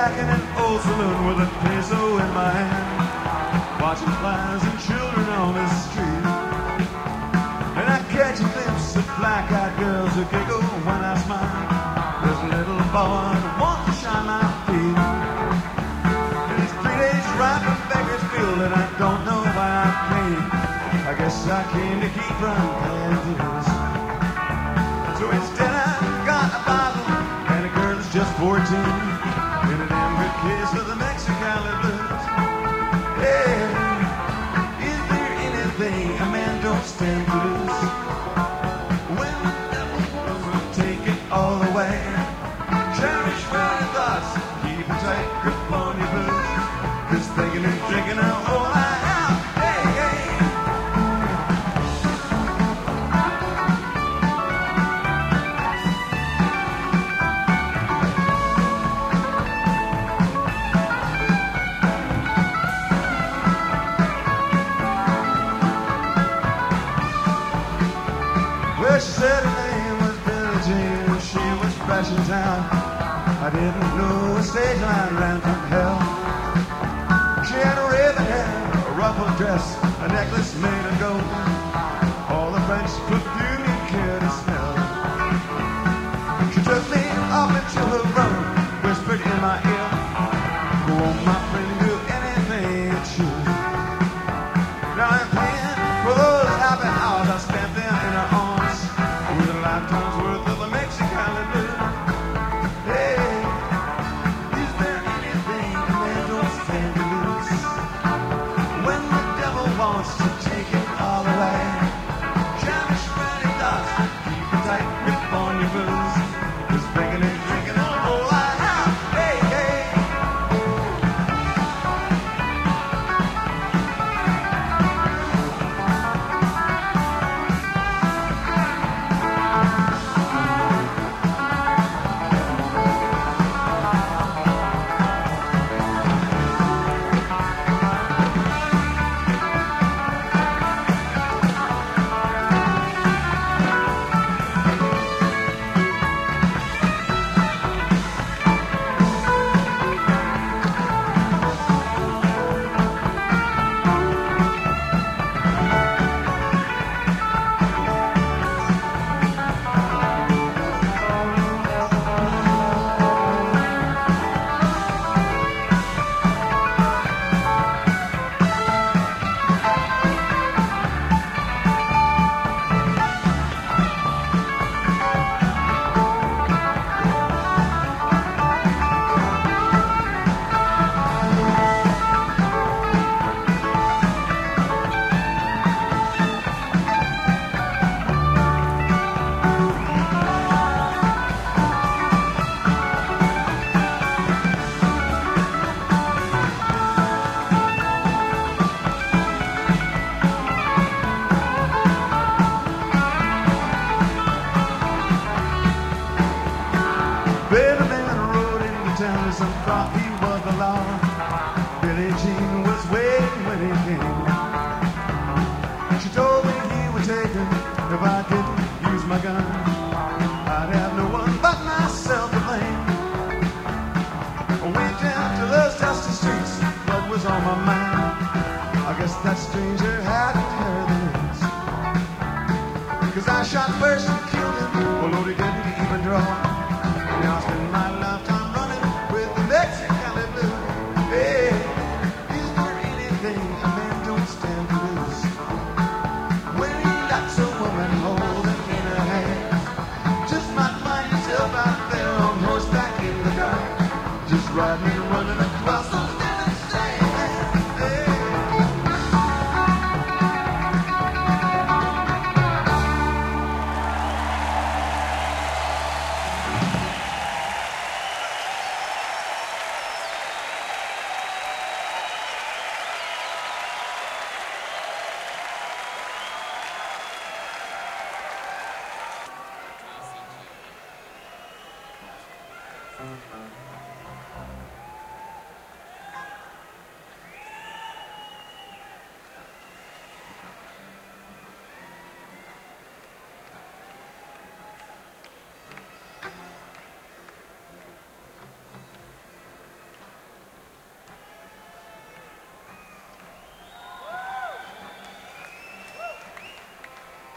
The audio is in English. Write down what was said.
back in an old saloon with a peso in my hand, watching flies and children on the street. And I catch a glimpse of black-eyed girls who giggle when I smile. There's a little boy that wants to shine my feet. And it's 3 days right from Bakersfield, and I don't know why I came. I guess I came to keep from paying dues. So instead I got a bottle and a girl that's just 14, and a damn good kiss for the Mexicali blues. Hey, is there anything a man don't stand to lose? When the devil will take it all away, cherish funny thoughts, keep a tight grip on your boots. Just thinking and drinking out all I have. Hey, hey. Well, she said her name was Billie Jean. She was fresh in town. I didn't know a stage line ran from hell. She had a ribbon hair, a ruffled dress, a necklace made of gold, all the French perfume you care to smell. She took me up into her room, whispered in my ear, "Go on, my friend, do anything you choose." Now I'm paying for those happy hours I spent there in her arms, with a lifetime's worth of the Mexicali blues. Hey, is there anything a man don't stand to lose? When the devil wants to take it all away, cherish when it does, keep a tight grip on your booze. Just drinking and drinking on all I have. Hey, hey. Better man rode into town, some thought he was the law. Billie Jean was waiting when he came. She told me he would take her if I didn't use my gun. I'd have no one but myself to blame. I went down to those dusty streets, blood was on my mind. I guess that stranger hadn't heard the news. 'Cause I shot first and killed him, although he didn't even draw. Now I spend my lifetime running with the Mexicali blues. Hey, is there anything a man don't stand to lose? When he lets a woman hold him in her hand, just might find yourself out there on horseback in the dark, just riding and running across those desert sands. Hey.